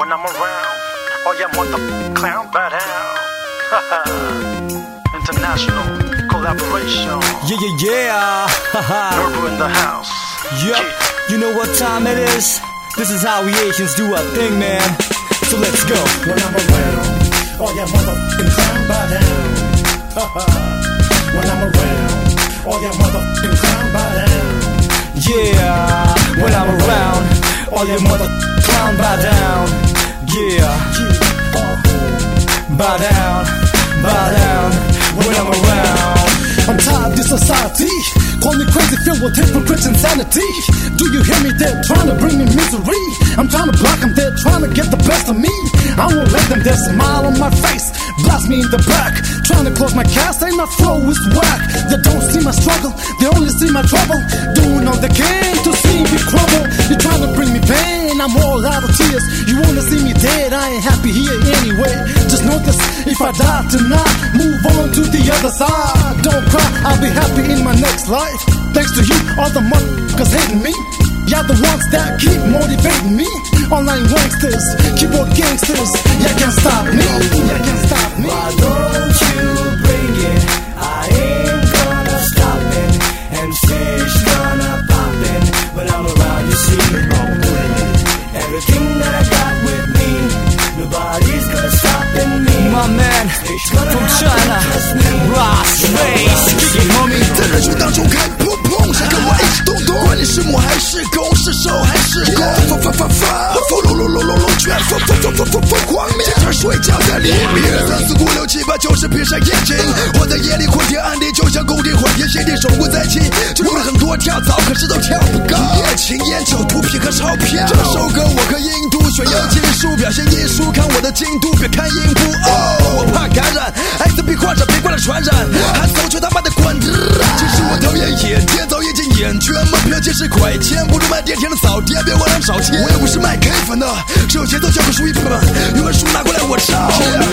when I'm around. Oh yeah, motherfucking clown, bow down. International collaboration. Yeah. Nervo in the house. Yep, you know what time it is? This is how we Asians do our thing, man. So let's go. When I'm around, oh yeah, motherfucking clown, bow down. When I'm around, oh yeah, motherfucking clown, bow down. Yeah, when I'm around, all your mother clown bow down. Yeah, bow down when I'm around. I'm tired of this society. Call me crazy, filled with hypocrites insanity. Do you hear me? They're trying to bring me misery. I'm trying to block them, they're trying to get the best of me. I won't let them, their smile on my face blast me in the back. Trying to close my cast, say my flow is whack. They don't see my struggle, they only see my trouble. Doing all they can to see me crumble. You're trying to bring me pain, I'm all out of tears. You wanna see me dead, I ain't happy here anyway. Just know this, if I die tonight, move on to the other side. Don't cry, I'll be happy in my next life. Thanks to you, all the motherfuckers hating me. Y'all the ones that keep motivating me. Online wanksters, keyboard gangsters. Y'all can't stop me, y'all can't stop me. Why don't you bring it? I ain't gonna stop it. And fish gonna pop it. When I'm around, you see everything that I got with me. Nobody's gonna stop me. My man from China, Ross Face, kick it, homie. 在人群当中开砰砰，谁跟我一起动动？管你是母还是公，是受还是攻，全疯狂面，这睡觉在里面。3、4、5、6、7、8、9、10，闭上眼睛。我在夜里昏天暗地，就像工地换天鞋底，守护在起。就有了很多跳蚤，可是都跳不高。夜情、烟酒、毒品和钞票。这首歌我和印度炫耀技术，表现艺术，看我的进度，别看音符。哦，我怕感染，艾滋病患者别过来传染，还走就他妈的滚！其实我讨厌野天，早已经厌倦，门票70块钱，不如买电天的早点，别往上烧钱。我又不是卖 K 粉的，只有节奏交给输一本，有本书拿过来我抄。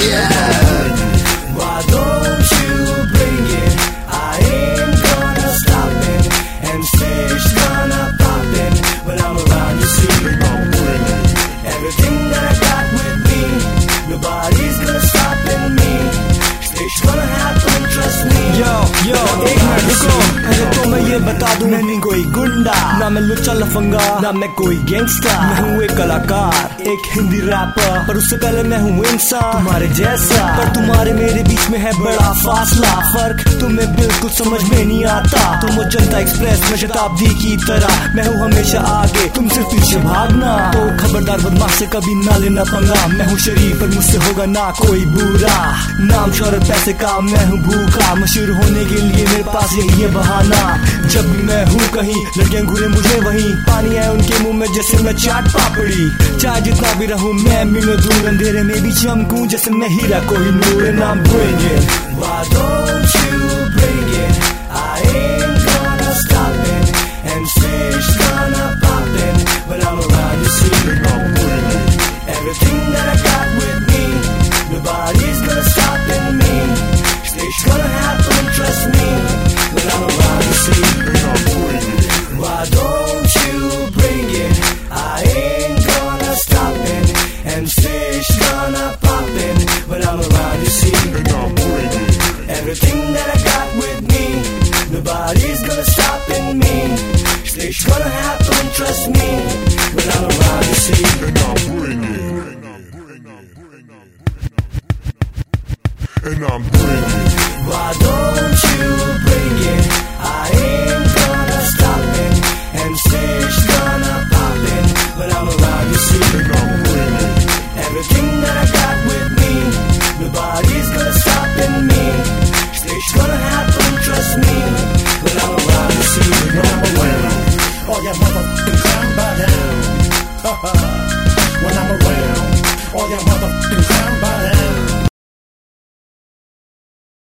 Why don't you bring it? I ain't gonna stop it. And fish gonna pop it. When I'm around, you see everything that I got with me. Nobody's gonna stop me. It's gonna happen, trust me. Yo, एक minute रुको, अरे तो मैं ये बता दूं, मैं नहीं कोई गुंडा, ना मैं लुच्चा लफंगा, ना मैं कोई गैंगस्टर। मैं हूँ एक कलाकार, एक हिंदी रैपर, पर उससे पहले मैं हूँ इंसान तुम्हारे जैसा। पर तुम्हारे मेरे बीच में है बड़ा फासला, फर्क तुम्हें बिल्कुल समझ में नहीं आता। तुम हो जनता एक्सप्रेस में शताब्दी की तरह, मैं हूँ हमेशा आगे, तुम सिर्फ पीछे भागना। तो खबरदार बदमाश से कभी ना लेना पंगा। मैं हूँ शरीफ पर मुझसे होगा ना कोई बुरा। नाम शोहरत पैसे का मैं हूँ भूखा, मशहूर होने के लिए मेरे पास यही है बहाना। जब भी मैं हूँ कहीं लड़कियां घूरे मुझे वहीं, पानी आए उनके मुंह में जैसे मैं चाट पापड़ी। चाहे जितना भी रहूं मैं मिलो दूर, अंधेरे में भी चमकूं जैसे मैं हीरा कोई नूर। ना bring it. Why don't you bring it? I ain't gonna stop it. And fish gonna pop it. When I'm around, you see everything that I got with me. Nobody's gonna stop me. It's gonna happen, trust me. When I'm around, you see. Why don't you bring it? I ain't gonna stop it. And fish gonna pop it. When I'm around, you see. Everything that I got with me. Nobody's gonna stop me. It's gonna happen, trust me. When I'm around, you see. And I'm